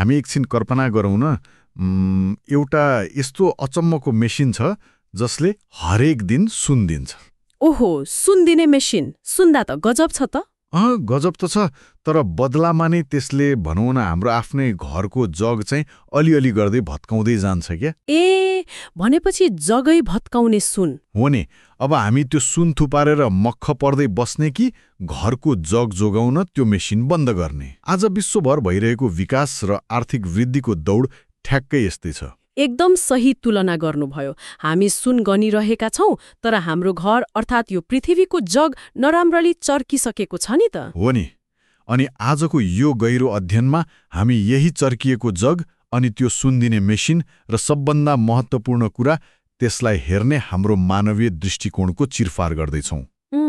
हामी एकछिन कल्पना गरौँ न, एउटा यस्तो अचम्मको मेसिन छ जसले हरेक दिन सुन दिन्छ। ओहो, सुन दिने मेसिन सुन्दा त गजब छ त। गजब त छ, तर बदलामा नै त्यसले भनौँ न हाम्रो आफ्नै घरको जग चाहिँ अलिअलि गर्दै भत्काउँदै जान्छ क्या। ए, भनेपछि जगै भत्काउने सुन हो नि। अब हामी त्यो सुन थुपारेर मक्ख पर्दै बस्ने कि घरको जग जोगाउन त्यो मेसिन बन्द गर्ने? आज विश्वभर भइरहेको विकास र आर्थिक वृद्धिको दौड ठ्याक्कै यस्तै छ। एकदम सही तुलना गर्नुभयो। हामी सुन गनिरहेका छौं, तर हाम्रो घर अर्थात् यो पृथ्वीको जग नराम्ररी चर्किसकेको छ नि त। हो नि। अनि आजको यो गहिरो अध्ययनमा हामी यही चर्किएको जग अनि त्यो सुन दिने मेसिन र सबभन्दा महत्त्वपूर्ण कुरा त्यसलाई हेर्ने हाम्रो मानवीय दृष्टिकोणको चिरफार गर्दैछौँ।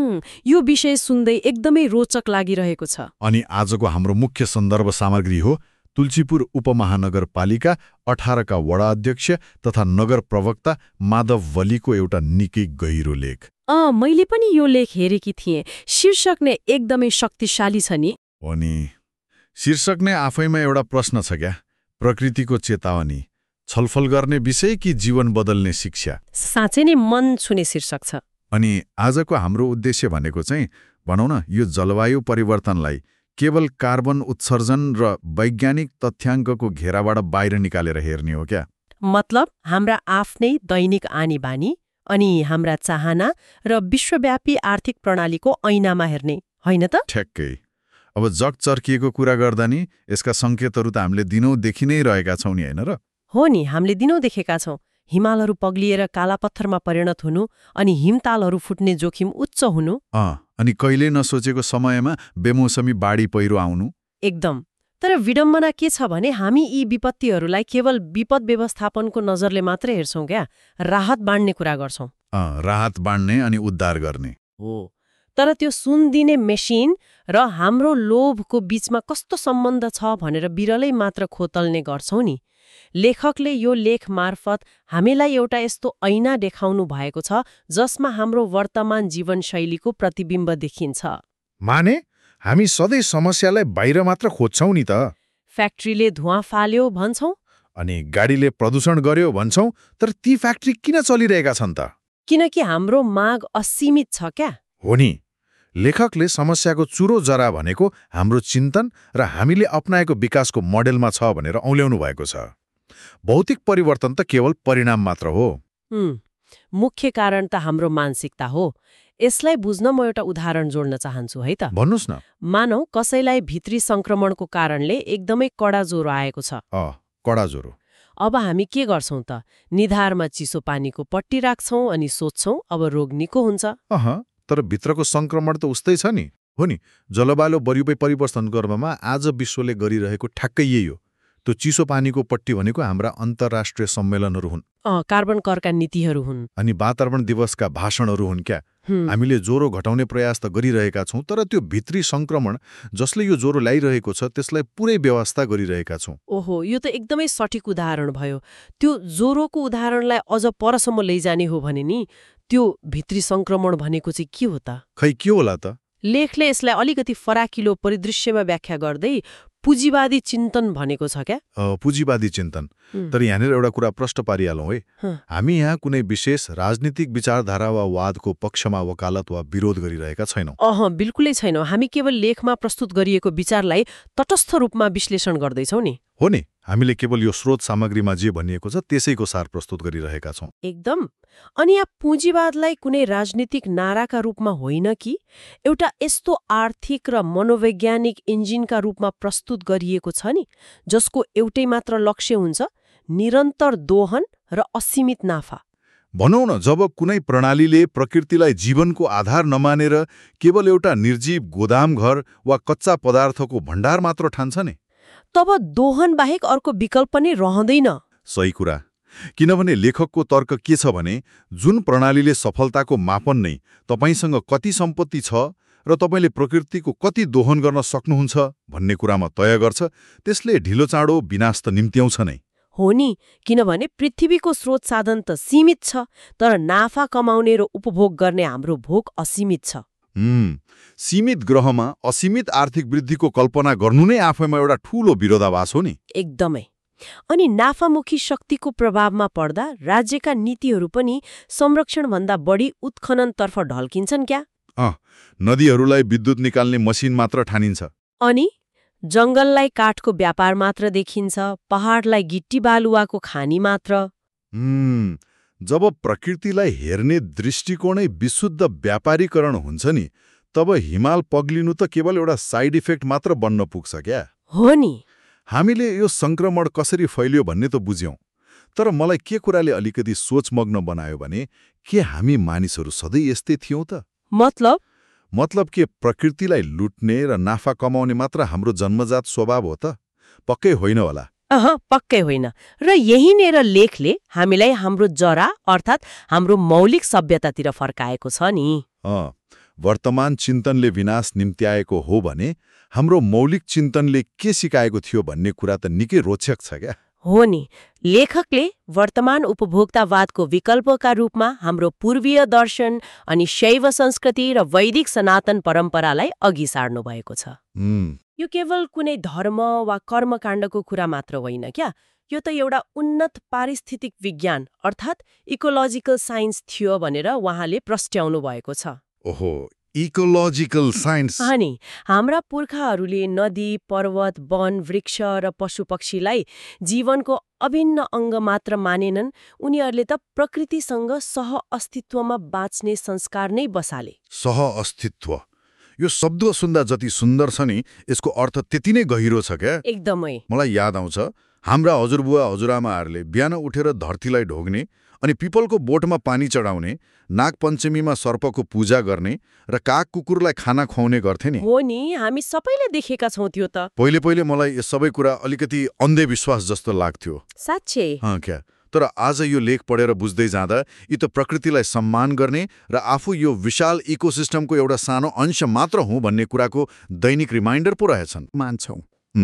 यो विषय सुन्दै एकदमै रोचक लागिरहेको छ। अनि आजको हाम्रो मुख्य सन्दर्भ सामग्री हो तुलसीपुर उपमहानगरपालिका 18 का वडा अध्यक्ष तथा नगर प्रवक्ता माधव वलीको एउटा निकै गहिरो लेख। मैले पनि यो लेख हेरेकी थिएँ। शीर्षक नै एकदमै शक्तिशाली छ नि। हो नि। शीर्षक नै आफैमा एउटा प्रश्न छ क्या। प्रकृतिको चेतावनी, छलफल गर्ने विषय कि जीवन बदल्ने शिक्षा? साँच्चै नै मन छुने शीर्षक छ। अनि आजको हाम्रो उद्देश्य भनेको चाहिँ भनौँ न यो जलवायु परिवर्तनलाई केवल कार्बन उत्सर्जन र वैज्ञानिक तथ्याङ्कको घेराबाट बाहिर निकालेर हेर्ने हो क्या। मतलब हाम्रा आफ्नै दैनिक आनी बानी अनि हाम्रा चाहना र विश्वव्यापी आर्थिक प्रणालीको ऐनामा हेर्ने, होइन त? ठ्याक्कै। अब जग चर्किएको कुरा गर्दा नि यसका सङ्केतहरू त हामीले दिनौँ देखि नै रहेका छौँ नि, होइन र? हो नि, हामीले दिनौँ देखेका छौँ। हिमालहरू पग्लिएर काला पत्थरमा परिणत हुनु अनि हिमतालहरू फुट्ने जोखिम उच्च हुनु। अनि कहिल्यै नसोचेको समयमा बेमौसमी बाढी पहिरो आउनु। एकदम। तर विडम्बना के छ भने हामी यी विपत्तिहरूलाई केवल विपद व्यवस्थापनको नजरले मात्रै हेर्छौं क्या। राहत बाँड्ने कुरा गर्छौं। राहत बाँड्ने अनि उद्धार गर्ने हो। तर त्यो सुन दिने मेसिन र हाम्रो लोभको बीचमा कस्तो सम्बन्ध छ भनेर बिरलै मात्र खोतल्ने गर्छौं नि। लेखकले यो लेख मार्फत हामीलाई एउटा यस्तो ऐना देखाउनु भएको छ जसमा हाम्रो वर्तमान जीवनशैलीको प्रतिबिम्ब देखिन्छ। माने हामी सधैँ समस्यालाई बाहिर मात्र खोज्छौं नि त। फ्याक्ट्रीले धुवाँ फाल्यो भन्छौं, अनि गाडीले प्रदूषण गर्यो भन्छौं, तर ती फ्याक्ट्री किन चलिरहेका छन् त? किनकि हाम्रो माग असीमित छ क्या। हो नि। लेखकले समस्याको चुरो जरा भनेको हाम्रो चिन्तन र हामीले अपनाएको विकासको मोडेलमा छ भनेर औल्याउनु भएको छ। भौतिक परिवर्तन त केवल परिणाम मात्र हो। मुख्य कारण त हाम्रो मानसिकता हो। यसलाई बुझ्न म एउटा उदाहरण जोड्न चाहन्छु है त। भन्नुस् न। मानौ कसैलाई भित्री संक्रमणको कारणले एकदमै कडा ज्वरो आएको छ। कडा ज्वरो। अब हामी के गर्छौं त? निधारमा चिसो पानीको पट्टी राख्छौं अनि सोध्छौं अब रोग निको हुन्छ। तर भित्रको संक्रमण त उस्तै छ नि। हो नि। जलवायु परिवर्तन गर्नमा आज विश्वले गरिरहेको ठ्याक्कै यही हो। त्यो चिसो पानीको पट्टी भनेको हाम्रा अन्तर्राष्ट्रिय सम्मेलनहरू हुन्। कार्बन करका नीतिहरू हुन्। अनि वातावरण दिवसका भाषणहरू हुन् क्या। हामीले ज्वरो घटाउने प्रयास त गरिरहेका छौं, तर त्यो भित्री संक्रमण जसले यो ज्वरो ल्याइरहेको छ त्यसलाई पुरै व्यवस्था गरिरहेका छौं। ओहो, यो त एकदमै सठिक उदाहरण भयो। त्यो ज्वरोको उदाहरणलाई अझ परसम्म लैजाने हो भने नि त्यो भित्री संक्रमण भनेको चाहिँ के हो त? खै के होला त? लेखले यसलाई अलिकति फराकिलो परिदृश्यमा व्याख्या गर्दै पुँजीवादी चिन्तन भनेको छ क्या। पुँजीवादी चिन्तन। तर यहाँनिर एउटा कुरा प्रष्ट पारिहालौँ है। हामी यहाँ कुनै विशेष राजनीतिक विचारधारा वा वादको पक्षमा वकालत वा विरोध गरिरहेका छैनौँ। बिल्कुलै छैनौँ। हामी केवल लेखमा प्रस्तुत गरिएको विचारलाई तटस्थ रूपमा विश्लेषण गर्दैछौँ नि। हो नि। हामीले केवल यो स्रोत सामग्रीमा जे भनिएको छ त्यसैको सार प्रस्तुत गरिरहेका छौँ। एकदम। अनि यहाँ पुँजीवादलाई कुनै राजनीतिक नाराका रूपमा होइन कि एउटा यस्तो आर्थिक र मनोवैज्ञानिक इन्जिनका रूपमा प्रस्तुत गरिएको छ नि जसको एउटै मात्र लक्ष्य हुन्छ निरन्तर दोहन र असीमित नाफा। भनौँ न, जब कुनै प्रणालीले प्रकृतिलाई जीवनको आधार नमानेर केवल एउटा निर्जीव गोदाम घर वा कच्चा पदार्थको भण्डार मात्र ठान्छ नि, तब दोहन बाहेक अर्को विकल्प नै रहँदैन। सही कुरा। किनभने लेखकको तर्क के छ भने जुन प्रणालीले सफलताको मापन नै तपाईसँग कति सम्पत्ति छ र तपाईँले प्रकृतिको कति दोहन गर्न सक्नुहुन्छ भन्ने कुरामा तय गर्छ, त्यसले ढिलो चाँडो विनाश त निम्त्याउँछ नै। हो नि। किनभने पृथ्वीको स्रोत साधन त सीमित छ, तर नाफा कमाउने र उपभोग गर्ने हाम्रो भोक असीमित छ। सीमित ग्रहमा असीमित आर्थिक वृद्धिको कल्पना गर्नु नै आफैमा एउटा ठूलो विरोधाभास हो नि। एकदमै। अनि नाफामुखी शक्तिको प्रभावमा पर्दा राज्यका नीतिहरू पनि संरक्षणभन्दा बढी उत्खननतर्फ ढल्किन्छन् क्या? नदीहरूलाई विद्युत निकाल्ने मसिन मात्र ठानिन्छ। अनि जङ्गललाई काठको व्यापार मात्र देखिन्छ, पहाडलाई गिट्टी बालुवाको खानी मात्र। जब प्रकृतिलाई हेर्ने दृष्टिकोणै विशुद्ध व्यापारीकरण हुन्छ नि, तब हिमाल पग्लिनु त केवल एउटा साइड इफेक्ट मात्र बन्न पुग्छ क्या? हो नि। हामीले यो संक्रमण कसरी फैलियो भन्ने त बुझ्यौं, तर मलाई के कुराले अलिकति सोचमग्न बनायो भने के हामी मानिसहरू सधैँ यस्तै थियौं त? मतलब के प्रकृतिलाई लुट्ने र नाफा कमाउने मात्र हाम्रो जन्मजात स्वभाव हो त? पक्कै होइन होला। पक्कै होइन। र यहीँनेर लेखले हामीलाई हाम्रो जरा अर्थात् हाम्रो मौलिक सभ्यतातिर फर्काएको छ नि। वर्तमान चिन्तनले विनाश निम्त्याएको हो भने हाम्रो मौलिक चिन्तनले के सिकाएको थियो भन्ने कुरा त निकै रोचक छ क्या? हो नि। लेखकले वर्तमान उपभोक्तावादको विकल्पका रूपमा हाम्रो पूर्वीय दर्शन अनि शैव संस्कृति र वैदिक सनातन परम्परालाई अघि सार्नु भएको छ। यो केवल कुनै धर्म वा कर्मकाण्डको कुरा मात्र होइन क्या? यो त एउटा उन्नत पारिस्थितिक विज्ञान अर्थात् इकोलोजिकल साइन्स थियो भनेर उहाँले प्रस्ट्याउनु भएको छ। ओहो, इकोलोजिकल साइन्स। अनि हाम्रा पुर्खाहरूले नदी, पर्वत, वन, वृक्ष र पशुपक्षीलाई जीवनको अभिन्न अङ्ग मात्र मानेनन्। उनीहरूले त प्रकृतिसँग सह अस्तित्वमा बाँच्ने संस्कार नै बसाले। सह अस्तित्व, यो शब्द सुन्दा जति सुन्दर छ नि, यसको अर्थ त्यति नै गहिरो छ क्या? एकदमै। मलाई याद आउँछ हाम्रा हजुरबुवा हजुरआमाहरूले बिहान उठेर धरतीलाई ढोग्ने अनि पिपलको बोटमा पानी चढाउने, नागपञ्चमीमा सर्पको पूजा गर्ने र काग कुकुरलाई खाना खुवाउने गर्थे नि। हो नि, हामी सबैले देखेका छौं त्यो त। पहिले मलाई यो सबै कुरा अलिकति अन्धविश्वास जस्तो लाग्थ्यो। साँच्चै? क्या? तर आज यो लेख पढेर बुझ्दै जाँदा यी त प्रकृतिलाई सम्मान गर्ने र आफू यो विशाल इकोसिस्टमको एउटा सानो अंश मात्र हुँ भन्ने कुराको दैनिक रिमाइन्डर पो रहेछन्। मान्छौं।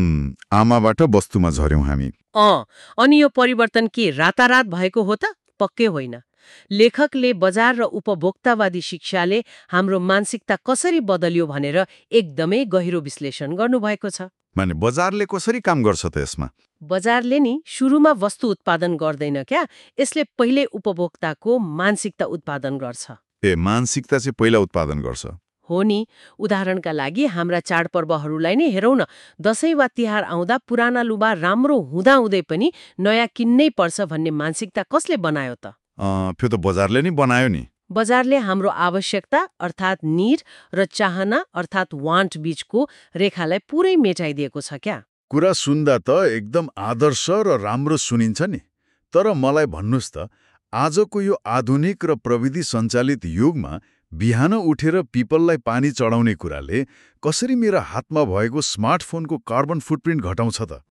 आमाबाट वस्तुमा झर्यौं हामी। अनि यो परिवर्तन के रातारात भएको हो त? पक्कै होइन। लेखकले बजार र उपभोक्तावादी शिक्षाले हाम्रो मानसिकता कसरी बदल्यो भनेर एकदमै गहिरो विश्लेषण गर्नुभएको छ। माने बजारले कसरी काम गर्छ त यसमा? बजारले नि सुरुमा वस्तु उत्पादन गर्दैन क्या? यसले पहिले उपभोक्ताको मानसिकता उत्पादन गर्छ। मानसिकता चाहिँ पहिला उत्पादन गर्छ? हो नि। उदाहरणका लागि हाम्रा चाडपर्वहरूलाई नै हेरौँ न। दशैं वा तिहार आउँदा पुराना लुगा राम्रो हुँदाहुँदै पनि नयाँ किन्नै पर्छ भन्ने मानसिकता कसले बनायो त? त्यो त बजारले नै बनायो नि। बजारले हाम्रो आवश्यकता अर्थात् निड र चाहना अर्थात् वान्ट बीचको रेखालाई पुरै मेटाइदिएको छ क्या? कुरा सुन्दा त एकदम आदर्श र राम्रो सुनिन्छ नि। तर मलाई भन्नुस् त, आजको यो आधुनिक र प्रविधि सञ्चालित युगमा बिहान उठेर पिपललाई पानी चढाउने कुराले कसरी मेरा हातमा भएको स्मार्टफोनको कार्बन फुटप्रिन्ट घटाउँछ त?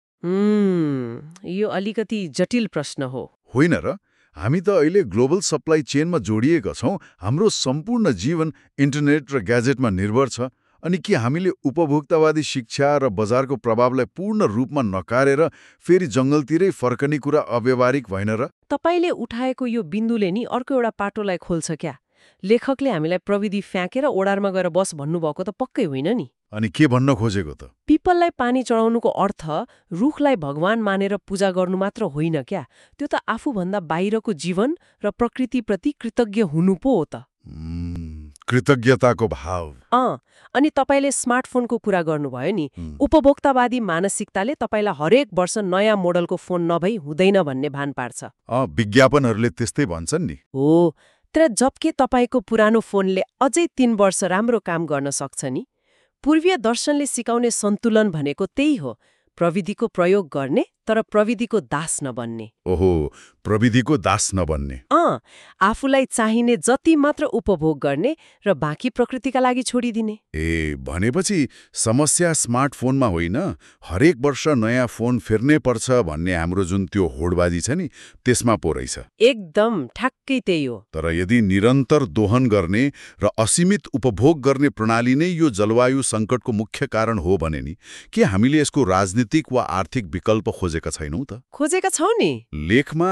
यो अलिकति जटिल प्रश्न हो। होइन र? हामी त अहिले ग्लोबल सप्लाई चेनमा जोडिएका छौं। हाम्रो सम्पूर्ण जीवन इन्टरनेट र ग्याजेटमा निर्भर छ। अनि के हामीले उपभोक्तावादी शिक्षा र बजारको प्रभावलाई पूर्ण रूपमा नकारेर फेरि जङ्गलतिरै फर्कने कुरा अव्यावहारिक भएन र? तपाईले उठाएको यो बिन्दुले नि अर्को एउटा पाटोलाई खोल्छ क्या? लेखकले हामीलाई प्रविधि फ्याँकेर ओडारमा गएर बस भन्नुभएको त पक्कै होइन नि। अनि के भन्न खोजेको त? पिपललाई पानी चढाउनुको अर्थ रुखलाई भगवान मानेर पूजा गर्नु मात्र होइन क्या? त्यो त आफूभन्दा बाहिरको जीवन र प्रकृतिप्रति कृतज्ञ हुनु पो हो त। कृतज्ञताको भाव। अनि तपाईले स्मार्टफोनको कुरा गर्नुभयो नि। उपभोक्तावादी मानसिकताले तपाईलाई हरेक वर्ष नयाँ मोडलको फोन नभई हुँदैन भन्ने भान पार्छ। विज्ञापनहरूले त्यस्तै भन्छन् नि। हो, तर जबकि तपाईको पुरानो फोनले अझै 3 वर्ष राम्रो काम गर्न सक्छ नि। पूर्वीय दर्शनले सिकाउने सन्तुलन भनेको त्यही हो, प्रविधिको प्रयोग गर्ने तर प्रविधिको दास नबन्ने। ओहो, प्रविधिको दास नबन्ने। आफूलाई चाहिने जति मात्र उपभोग गर्ने र बाँकी प्रकृतिका लागि छोडिदिने। भनेपछि समस्या स्मार्टफोनमा होइन, हरेक वर्ष नयाँ फोन फेर्नै पर्छ भन्ने हाम्रो जुन त्यो होडबाजी छ नि, त्यसमा पो रहेछ। एकदम ठ्याक्कै त्यही हो। तर यदि निरन्तर दोहन गर्ने र असीमित उपभोग गर्ने प्रणाली नै यो जलवायु सङ्कटको मुख्य कारण हो भने नि, के हामीले यसको राजनीतिक वा आर्थिक विकल्प खोजेका खोजेका छैनौँ त। खोजेका छौ नि। लेखमा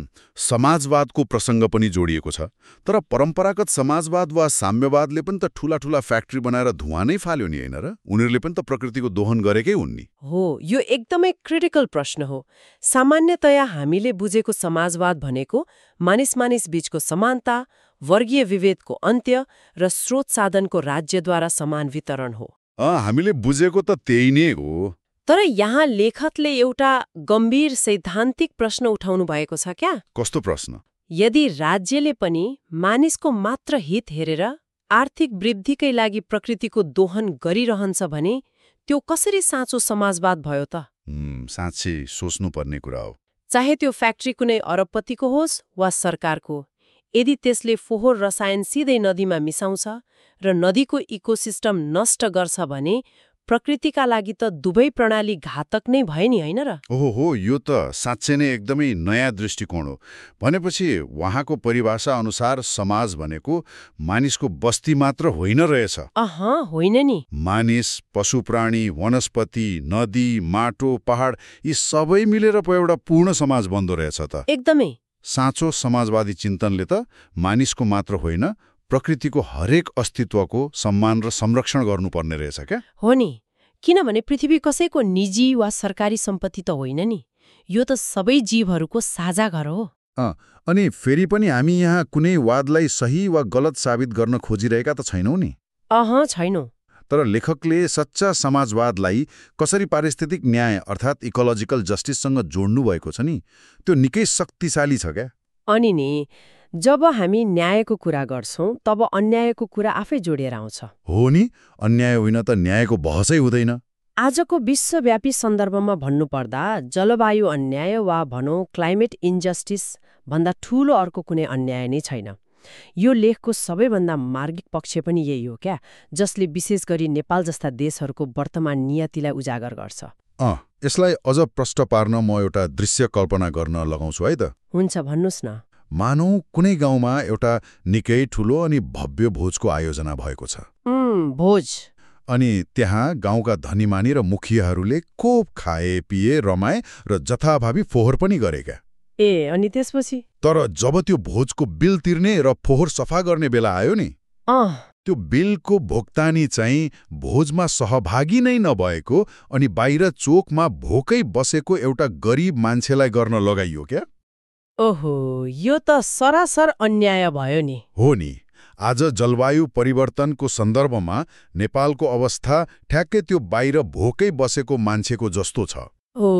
समाजवादको प्रसङ्ग पनि जोडिएको छ, तर परम्परागत समाजवाद वा साम्यवादले पनि त ठूला ठूला फ्याक्ट्री बनाएर धुवाँ नै फाल्यो नि, होइन र? उनीहरूले पनि त प्रकृतिको दोहन गरेकै हुन् नि। हो, यो एकदमै क्रिटिकल प्रश्न हो। सामान्यतया हामीले बुझेको समाजवाद भनेको मानिस बीचको समानता, वर्गीय विभेदको अन्त्य र स्रोत साधनको राज्यद्वारा समान वितरण हो। हामीले बुझेको त त्यही नै हो। तर यहाँ लेखकले एउटा गम्भीर सैद्धान्तिक प्रश्न उठाउनु भएको छ क्या? कस्तो प्रश्न? यदि राज्यले पनि मानिसको मात्र हित हेरेर आर्थिक वृद्धिकै लागि प्रकृतिको दोहन गरिरहन्छ भने त्यो कसरी साँचो समाजवाद भयो त? साँच्चै सोच्नुपर्ने कुरा हो। चाहे त्यो फ्याक्ट्री कुनै अरबपतिको होस् वा सरकारको, यदि त्यसले फोहोर रसायन सिधै नदीमा मिसाउँछ र नदीको इकोसिस्टम नष्ट गर्छ भने प्रकृतिका लागि त दुवै प्रणाली घातक नै भयो नि, होइन र? ओहो, यो त साँच्चै नै एकदमै नयाँ दृष्टिकोण हो। भनेपछि उहाँको परिभाषा अनुसार समाज भनेको मानिसको बस्ती मात्र होइन रहेछ। होइन नि। मानिस, पशु प्राणी, वनस्पति, नदी, माटो, पहाड यी सबै मिलेर पो एउटा पूर्ण समाज बन्दो रहेछ त। एकदमै। साँचो समाजवादी चिन्तनले त मानिसको मात्र होइन, प्रकृतिको हरेक अस्तित्वको सम्मान र संरक्षण गर्नुपर्ने रहेछ क्या? हो नि, किनभने पृथ्वी कसैको निजी वा सरकारी सम्पत्ति त होइन नि, यो त सबै जीवहरूको साझा घर हो। अनि फेरि पनि हामी यहाँ कुनै वादलाई सही वा गलत साबित गर्न खोजिरहेका त छैनौँ नि। छैनौँ। तर लेखकले सच्चा समाजवादलाई कसरी पारिस्थितिक न्याय अर्थात् इकोलोजिकल जस्टिससँग जोड्नु भएको छ नि, त्यो निकै शक्तिशाली छ क्या। अनि नि, जब हामी न्यायको कुरा गर्छौँ तब अन्यायको कुरा आफै जोडिएर आउँछ। हो नि, अन्याय होइन त न्यायको बहसै हुँदैन। आजको विश्वव्यापी सन्दर्भमा भन्नुपर्दा जलवायु अन्याय वा भनौँ क्लाइमेट इन्जस्टिस भन्दा ठूलो अर्को कुनै अन्याय नै छैन। यो लेखको सबैभन्दा मार्गिक पक्ष पनि यही हो क्या, जसले विशेष गरी नेपाल जस्ता देशहरूको वर्तमान नियतिलाई उजागर गर्छ। यसलाई अझ प्रष्ट पार्न म एउटा दृश्य कल्पना गर्न लगाउँछु है त। हुन्छ, भन्नुहोस् न। मानौ कुनै गाउँमा एउटा निकै ठूलो अनि भव्य भोजको आयोजना भएको छ। भोज। अनि त्यहाँ गाउँका धनीमानी र मुखियाहरूले खूब खाए, पिए, रमाए र जथाभावी फोहोर पनि गरेका। अनि त्यसपछि? तर जब त्यो भोजको बिल तिर्ने र फोहोर सफा गर्ने बेला आयो नि, त्यो बिलको भुक्तानी चाहिँ भोजमा सहभागी नै नभएको अनि बाहिर चोकमा भोकै बसेको एउटा गरिब मान्छेलाई गर्न लगाइयो क्या। ओहो, यो त सरासर अन्याय भयो नि। हो नि, आज जलवायु परिवर्तनको सन्दर्भमा नेपालको अवस्था ठ्याक्कै त्यो बाहिर भोकै बसेको मान्छेको जस्तो छ।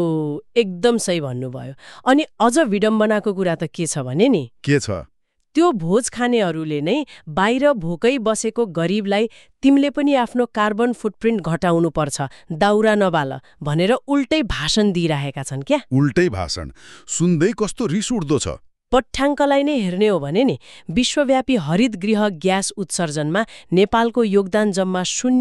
एकदम सही भन्नुभयो। अनि अझ विडम्बनाको कुरा त के छ भने नि? के छ? त्यो भोज खानेहरूले नै बाहिर भोकै बसेको गरिबलाई तिमीले पनि आफ्नो कार्बन फुटप्रिन्ट घटाउनु पर्छ, दाउरा नबाल भनेर उल्टै भाषण दिइरहेका छन् क्या। उल्टै भाषण सुन्दै कस्तो रिस उठ्दो छ। पट्याङ्कलाई नै हेर्ने हो भने नि विश्वव्यापी हरित गृह ग्यास उत्सर्जनमा नेपालको योगदान जम्मा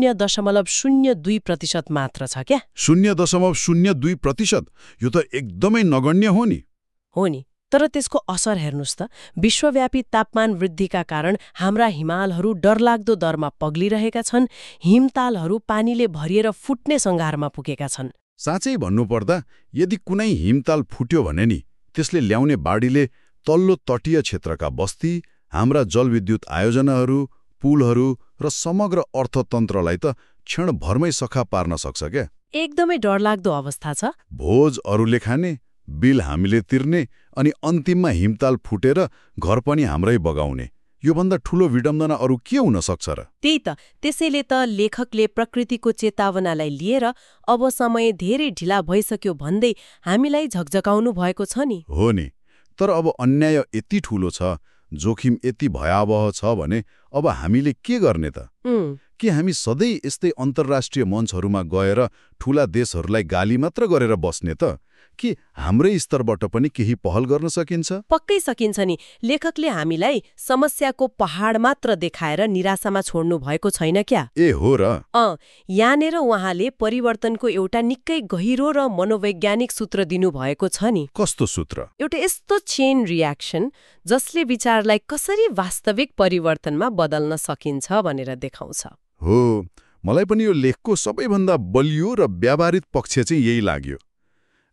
0.02% मात्र छ क्या। 0.02%? यो त एकदमै नगण्य हो नि। हो नि, तर त्यसको असर हेर्नुस् त। विश्वव्यापी तापमान वृद्धिका कारण हाम्रा हिमालहरू डरलाग्दो दरमा पग्लिरहेका छन्, हिमतालहरू पानीले भरिएर फुट्ने सङ्घारमा पुगेका छन्। साँच्चै भन्नुपर्दा यदि कुनै हिमताल फुट्यो भने नि त्यसले ल्याउने बाढीले तल्लो तटीय क्षेत्रका बस्ती, हाम्रा जलविद्युत आयोजनाहरू, पुलहरू र समग्र अर्थतन्त्रलाई त क्षणभरमै सखा पार्न सक्छ क्या। एकदमै डरलाग्दो अवस्था छ। भोज अरूले खाने, बिल हामीले तिर्ने अनि अन्तिममा हिमताल फुटेर घर पनि हाम्रै बगाउने। योभन्दा ठूलो विडम्बना अरू के हुन सक्छ र? त्यही त, त्यसैले त लेखकले प्रकृतिको चेतावनालाई लिएर अब समय धेरै ढिला भइसक्यो भन्दै हामीलाई झकझकाउनु भएको छ नि। हो नि, तर अब अन्याय यति ठूलो छ, जोखिम यति भयावह छ भने अब हामीले के गर्ने त? के हामी सधैँ यस्तै अन्तर्राष्ट्रिय मञ्चहरूमा गएर ठूला देशहरूलाई गाली मात्र गरेर बस्ने त? कि हाम्रै स्तरबाट पनि केही पहल गर्न सकिन्छ? पक्कै सकिन्छ नि। लेखकले हामीलाई समस्याको पहाड मात्र देखाएर निराशामा छोड्नु भएको छैन क्या। हो र? यहाँनिर उहाँले परिवर्तनको एउटा निकै गहिरो र मनोवैज्ञानिक सूत्र दिनुभएको छ नि। कस्तो सूत्र? एउटा यस्तो चेन रियाक्सन जसले विचारलाई कसरी वास्तविक परिवर्तनमा बदल्न सकिन्छ भनेर देखाउँछ। हो, मलाई पनि यो लेखको सबैभन्दा बलियो र व्यावहारिक पक्ष चाहिँ यही लाग्यो।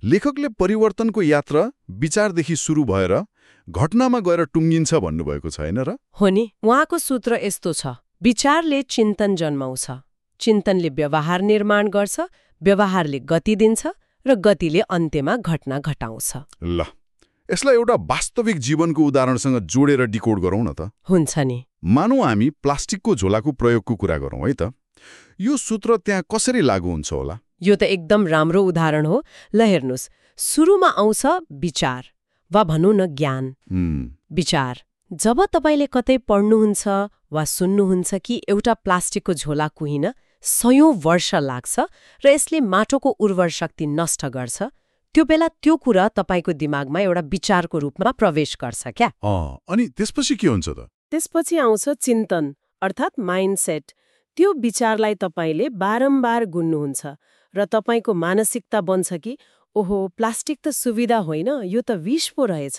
लेखकले परिवर्तनको यात्रा विचारदेखि सुरु भएर घटनामा गएर टुङ्गिन्छ भन्नुभएको छ हैन र? हो नि, उहाँको सूत्र यस्तो छ, विचारले चिन्तन जन्माउँछ, चिन्तनले व्यवहार निर्माण गर्छ, व्यवहारले गति दिन्छ र गतिले अन्त्यमा घटना घटाउँछ। ल, यसलाई एउटा वास्तविक जीवनको उदाहरणसँग जोडेर डिकोड गरौँ न त। हुन्छ नि। मानौँ हामी प्लास्टिकको झोलाको प्रयोगको कुरा गरौँ है त। यो सूत्र त्यहाँ कसरी लागू हुन्छ होला? यो त एकदम राम्रो उदाहरण हो। ल हेर्नुहोस्, सुरुमा आउँछ विचार वा भनौँ न ज्ञान। विचार, जब तपाईँले कतै पढ्नुहुन्छ वा सुन्नुहुन्छ कि एउटा प्लास्टिकको झोला कुहिन 100औं वर्ष लाग्छ र यसले माटोको उर्वर शक्ति नष्ट गर्छ, त्यो बेला त्यो कुरा तपाईँको दिमागमा एउटा विचारको रूपमा प्रवेश गर्छ क्या। अनि त्यसपछि के हुन्छ त? त्यसपछि आउँछ चिन्तन अर्थात् माइन्डसेट। त्यो विचारलाई तपाईँले बारम्बार गुन्नुहुन्छ र तपाईँको मानसिकता बन्छ कि ओहो, प्लास्टिक त सुविधा होइन, यो त विष पो रहेछ।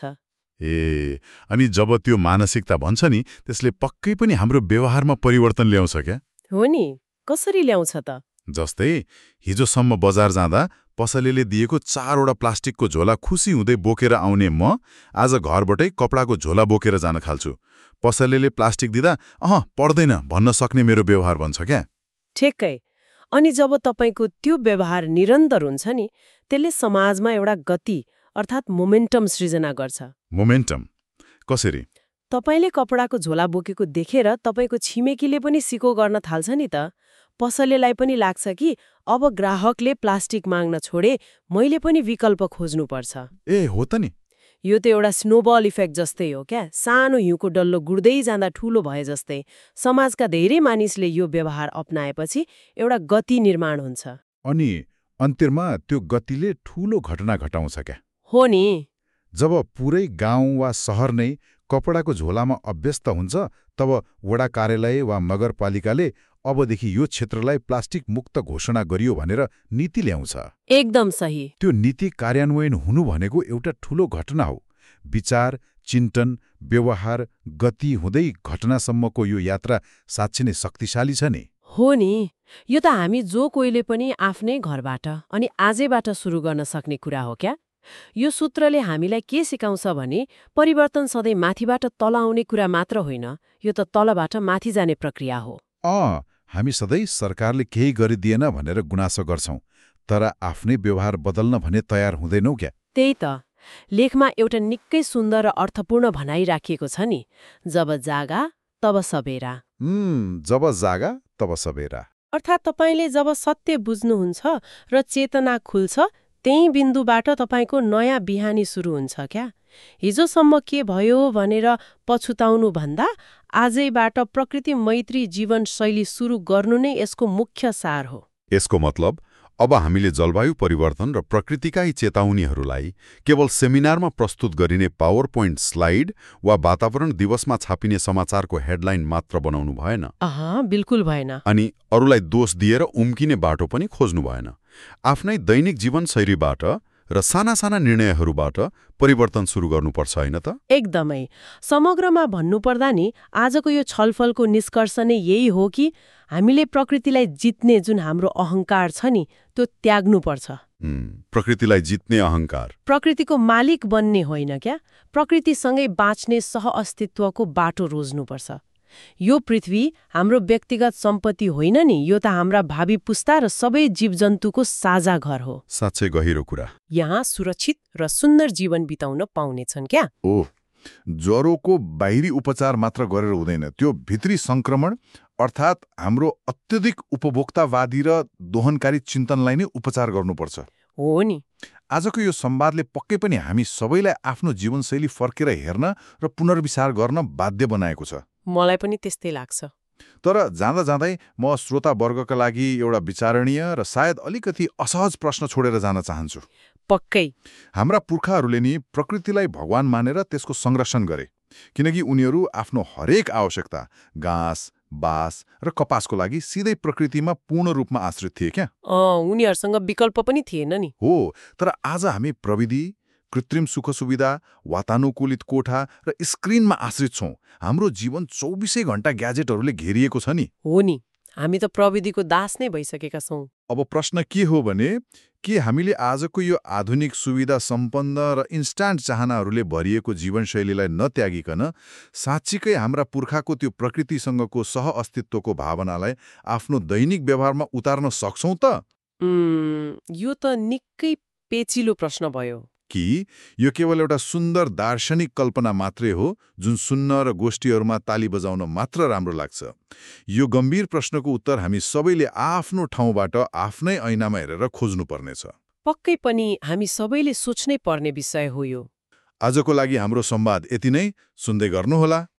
अनि जब त्यो मानसिकता बन्छ नि, त्यसले पक्कै पनि हाम्रो व्यवहारमा परिवर्तन ल्याउँछ क्या? हो नि, कसरी ल्याउँछ त? जस्तै हिजोसम्म बजार जाँदा पसलेले दिएको 4वटा प्लास्टिकको झोला खुसी हुँदै बोकेर आउने म आज घरबाटै कपडाको झोला बोकेर जान थाल्छु। पसलेले प्लास्टिक दिँदा पर्दैन भन्न सक्ने मेरो व्यवहार बन्छ क्या? ठिकै। अनि जब तपाईँको त्यो व्यवहार निरन्तर हुन्छ नि, त्यसले समाजमा एउटा गति अर्थात् मोमेन्टम सृजना गर्छ। मोमेन्टम कसरी? तपाईँले कपडाको झोला बोकेको देखेर तपाईँको छिमेकीले पनि सिको गर्न थाल्छ नि त। पसलेलाई पनि लाग्छ कि अब ग्राहकले प्लास्टिक माग्न छोडे, मैले पनि विकल्प खोज्नुपर्छ। हो त नि। यो त एउटा स्नोबल इफेक्ट जस्तै हो क्या। सानो हिउँको डल्लो गुड्दै जाँदा ठूलो भए जस्तै समाजका धेरै मानिसले यो व्यवहार अपनाएपछि एउटा गति निर्माण हुन्छ। अनि अन्त्यमा त्यो गतिले ठूलो घटना घटाउँछ क्या? हो नि। जब पुरै गाउँ वा सहर नै कपडाको झोलामा अभ्यस्त हुन्छ, तब वडा कार्यालय वा नगरपालिकाले अबदेखि यो क्षेत्रलाई प्लास्टिक मुक्त घोषणा गरियो भनेर नीति ल्याउँछ। एकदम सही। त्यो नीति कार्यान्वयन हुनु भनेको एउटा ठूलो घटना हो। विचार, चिन्तन, व्यवहार, गति हुँदै घटनासम्मको यो यात्रा साँच्चै नै शक्तिशाली छ नि। हो नि, यो त हामी जो कोहीले पनि आफ्नै घरबाट अनि आजैबाट सुरु गर्न सक्ने कुरा हो क्या। यो सूत्रले हामीलाई के सिकाउँछ भने परिवर्तन सधैँ माथिबाट तल आउने कुरा मात्र होइन, यो त तलबाट माथि जाने प्रक्रिया हो। हामी सधैँ सरकारले केही गरिदिएन भनेर गुनासो गर्छौं, तर आफ्नै व्यवहार बदल्न भने तयार हुँदैनौ क्या? त्यही त। लेखमा एउटा निकै सुन्दर र अर्थपूर्ण भनाइ राखिएको छ नि, जब जागा तब सबेरा। जब जागा तब सबेरा। अर्थात् तपाईँले जब सत्य बुझ्नुहुन्छ र चेतना खुल्छ, त्यही बिन्दुबाट तपाईँको नयाँ बिहानी सुरु हुन्छ क्या। हिजोसम्म के भयो भनेर पछुताउनु भन्दा आजैबाट प्रकृति मैत्री जीवनशैली सुरु गर्नु नै यसको मुख्य सार हो। यसको मतलब अब हामीले जलवायु परिवर्तन र प्रकृतिका चेतावनीहरूलाई केवल सेमिनारमा प्रस्तुत गरिने पावर पोइन्ट स्लाइड वा वातावरण दिवसमा छापिने समाचारको हेडलाइन मात्र बनाउनु भएन। बिल्कुल भएन। अनि अरूलाई दोष दिएर उम्किने बाटो पनि खोज्नु भएन। आफ्नै दैनिक जीवनशैलीबाट र साना साना निर्णयहरूबाट परिवर्तन सुरु गर्नुपर्छ हैन त? एकदमै। समग्रमा भन्नुपर्दा नि आजको यो छलफलको निष्कर्ष नै यही हो कि हामीले प्रकृतिलाई जित्ने जुन हाम्रो अहंकार छ नि, त्यो त्याग्नुपर्छ। प्रकृतिलाई जित्ने अहंकार? प्रकृतिको मालिक बन्ने होइन क्या, प्रकृतिसँगै बाँच्ने सहअस्तित्वको बाटो रोज्नुपर्छ। यो पृथ्वी हाम्रो व्यक्तिगत सम्पत्ति होइन नि, यो त हाम्रा भावी पुस्ता र सबै जीवजन्तुको साझा घर हो। साँच्चै गहिरो कुरा। यहाँ सुरक्षित र सुन्दर जीवन बिताउन पाउनेछन् क्या। ज्वरोको बाहिरी उपचार मात्र गरेर हुँदैन, त्यो भित्री संक्रमण अर्थात् हाम्रो अत्यधिक उपभोक्तावादी र दोहनकारी चिन्तनलाई नै उपचार गर्नुपर्छ। हो नि। आजको यो संवादले पक्कै पनि हामी सबैलाई आफ्नो जीवनशैली फर्केर हेर्न र पुनर्विचार गर्न बाध्य बनाएको छ। मलाई पनि त्यस्तै लाग्छ। तर जाँदा जाँदै म श्रोतावर्गका लागि एउटा विचारणीय र सायद अलिकति असहज प्रश्न छोडेर जान चाहन्छु। पक्कै। हाम्रा पुर्खाहरूले नि प्रकृतिलाई भगवान मानेर त्यसको संरक्षण गरे, किनकि उनीहरू आफ्नो हरेक आवश्यकता घाँस, बाँस र कपासको लागि सिधै प्रकृतिमा पूर्ण रूपमा आश्रित थिए क्या। उनीहरूसँग विकल्प पनि थिएन नि। हो, तर आज हामी प्रविधि, कृत्रिम सुख सुविधा, वातानुकूलित कोठा र स्क्रिनमा आश्रित छौं। हाम्रो जीवन 24 घण्टा ग्याजेटहरूले घेरिएको छ नि। हो नि। हामी त प्रविधिको दास नै भइसकेका छौँ। अब प्रश्न के हो भने के हामीले आजको यो आधुनिक सुविधा सम्पन्न र इन्स्टान्ट चाहनाहरूले भरिएको जीवनशैलीलाई नत्यागिकन साँच्चीकै हाम्रा पुर्खाको त्यो प्रकृतिसँगको सहअस्तित्वको भावनालाई आफ्नो दैनिक व्यवहारमा उतार्न सक्छौं त? यो त निकै पेचिलो प्रश्न भयो। कि यो केवल एउटा सुन्दर दार्शनिक कल्पना मात्रै हो जुन सुन्न र गोष्ठीहरूमा ताली बजाउन मात्र राम्रो लाग्छ? यो गम्भीर प्रश्नको उत्तर हामी सबैले आफ्नो ठाउँबाट आफ्नै ऐनामा हेरेर खोज्नुपर्नेछ। पक्कै पनि हामी सबैले सोच्नै पर्ने विषय हो यो। आजको लागि हाम्रो संवाद यति नै। सुन्दै गर्नुहोला।